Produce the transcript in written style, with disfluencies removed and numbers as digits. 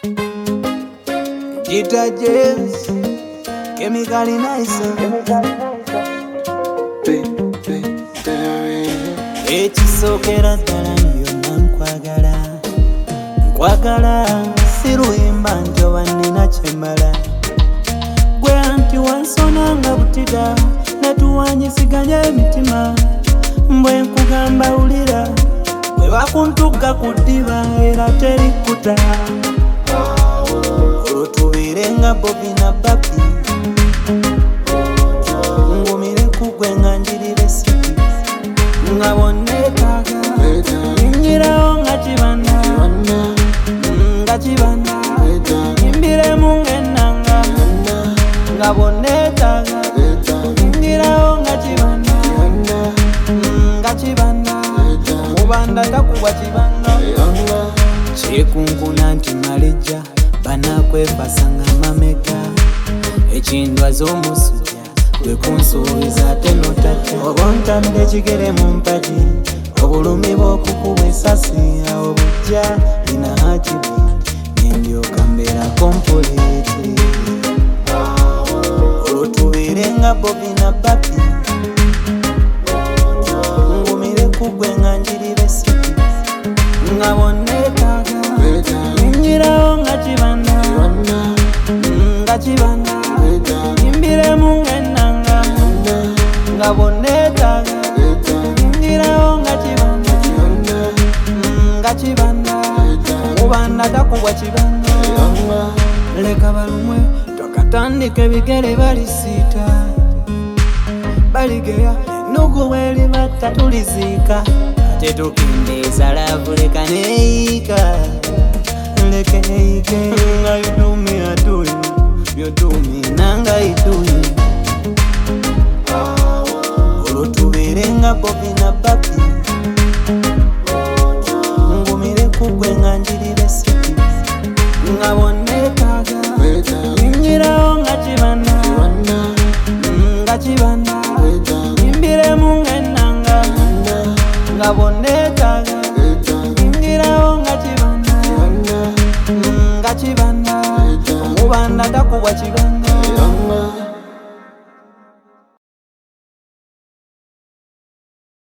Guitar jazz, chemically nice. Ekisokera ddala byonna nkwagala, nkwagala siruyimba njoba nina kyemmala. Gwe anti wansonanga butida natuwanyisiganya emitima. Mbwe nkugamba wulira bwe bakuntugga ku ddiba era terikuta. Olwo tubeere nga Bobby na Babby, ngumire kugwe nga njirire siki, nga bonneetaaga nyingirawo nga kibanda, nga kibanda nyimbiremu ng'ennanga, nga bonneetaaga nyingirawo nga kibanda, nga kibanda mubanda takubwa kibanda. Kyekunkuna nti malijja banakwebasanga mameka, ekindwa z'omusujja gwe kunsuubiza ate notajja. Oba ontadde ekigere mu mpagi, obulumi bw'okukuba essasi awo bujja nina hakibi nendyoka mbeera kompuliti. Olwo tubeere nga Bobby na Babby, ngumire kugwe nga njirire siki, nga bonneetaaga nyingirawo nga kibanda, nga kibanda nyimbiremu ng'ennanga, nga bonneetaaga nyingirawo nga kibanda, nga kibanda mubanda takubwa kibanda. Leka balumwe twakatandika ebigere balisiita, baligeya ennugu bweribatta tuliziika, kate tukendeeza laavu leka neeyika. Leke eike nga you do me I do you, you do me nanga I do you. Olwo tubeere nga Bobby na Babby, ngumire kugwe nga njirire siki, nga bonneetaaga nyingirawo nga kibanda, nga kibanda nyimbiremu ng'ennanga, nga bonneetaaga nyingirawo nga kibanda, nga kibanda mubanda takubwa kibanda.